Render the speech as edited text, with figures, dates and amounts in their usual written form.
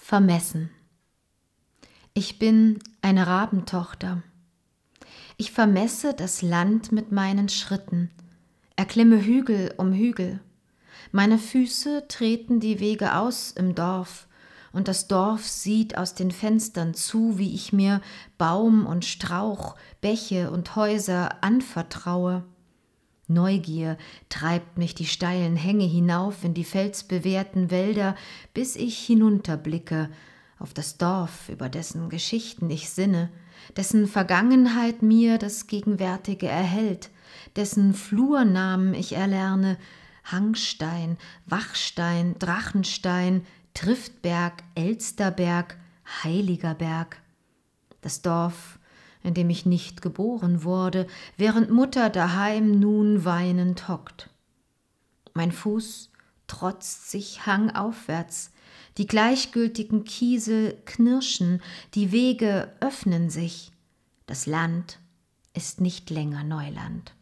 Vermessen. Ich bin eine Rabentochter. Ich vermesse das Land mit meinen Schritten, erklimme Hügel um Hügel. Meine Füße treten die Wege aus im Dorf, und das Dorf sieht aus den Fenstern zu, wie ich mir Baum und Strauch, Bäche und Häuser anvertraue. Neugier treibt mich die steilen Hänge hinauf in die felsbewehrten Wälder, bis ich hinunterblicke auf das Dorf, über dessen Geschichten ich sinne, dessen Vergangenheit mir das Gegenwärtige erhält, dessen Flurnamen ich erlerne: Hangstein, Wachstein, Drachenstein, Triftberg, Elsterberg, Heiliger Berg. Das Dorf, in dem ich nicht geboren wurde, während Mutter daheim nun weinend hockt. Mein Fuß trotzt sich hangaufwärts, die gleichgültigen Kiesel knirschen, die Wege öffnen sich. Das Land ist nicht länger Neuland.